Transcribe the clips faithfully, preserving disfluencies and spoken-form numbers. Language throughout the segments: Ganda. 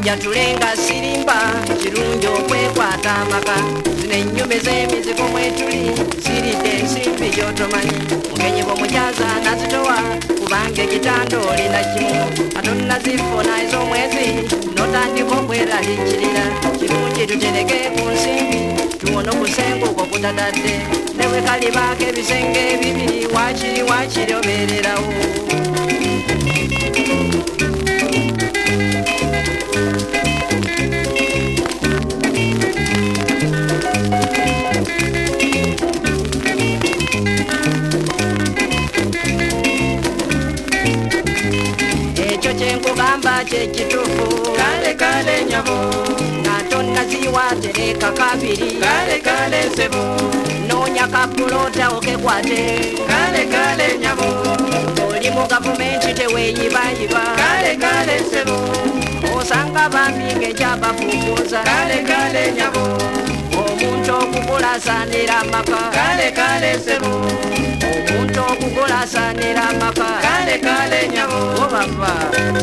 njatulenga sirimba kirungi okwekwata amaka zino ennyumba ez'emizigo mwetuli ziridde ensimbi gy'otomanyi mugenyi bw'omukyaza nazitowa kubanga ekitanda olina kimu atonnazifuna ez'omwezi n'otandika okweraliikirira kirungi tutereke ku nsimbi tuwona okusenguka okutatadde ne bwe kalibaako ebisenge bibiri wakiri wakiri obeererawo. Kyenkugamba kyekituufu kale kale nyabo nga tonnaziwa tereka kabiri kale kale sebo noonya kapulota okekwate kale kale nyabo oli mu gavumenti teweeyibayiba kale kale sebo osanga bambi ng'ekyabafuukuuza kale kale nyabo omuntu okugula asaanira amaka kale kale sebo omuntu okugula asaanira amaka kale kale nyabo obaba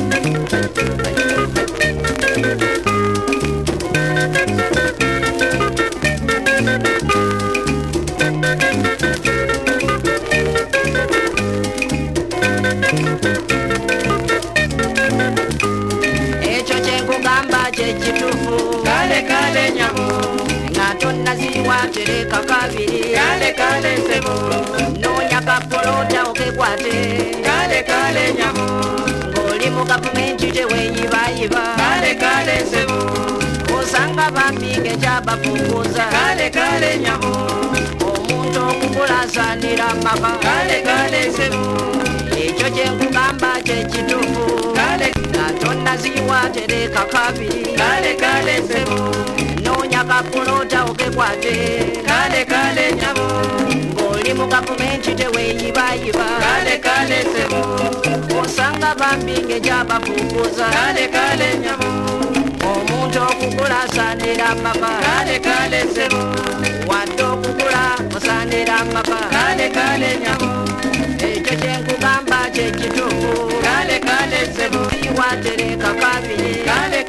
ekyo kyenkugamba kyekituufu kale kale nyabo nga tonnaziwa tereka kabiri kale kale sebo noonya kapulota okekwate kale kale nyabo ng'oli mu gavumenti teweeyibayiba kale kale sebo osanga bambi ng'ekyabafuukuuza kale kale nyabo omuntu okugula asaanira amaka kale kale sebo ekyo kyenkugamba kyekituufu kale nga tonnaziwa tereka kabiri kale kale sebo noonya kapulota okekwate kale kale nyabo ng'oli mu gavumenti teweeyibayiba kale kale sebo osanga bambi ng'ekyabafuukuuza kale kale nyabo omuntu okugula asaanira amaka kale kale sebo wadde okugula osaanira amaka kale kale nyabo ekyo kyenkugamba kyekituufu kale kale sebo iwa tereka kabiri kale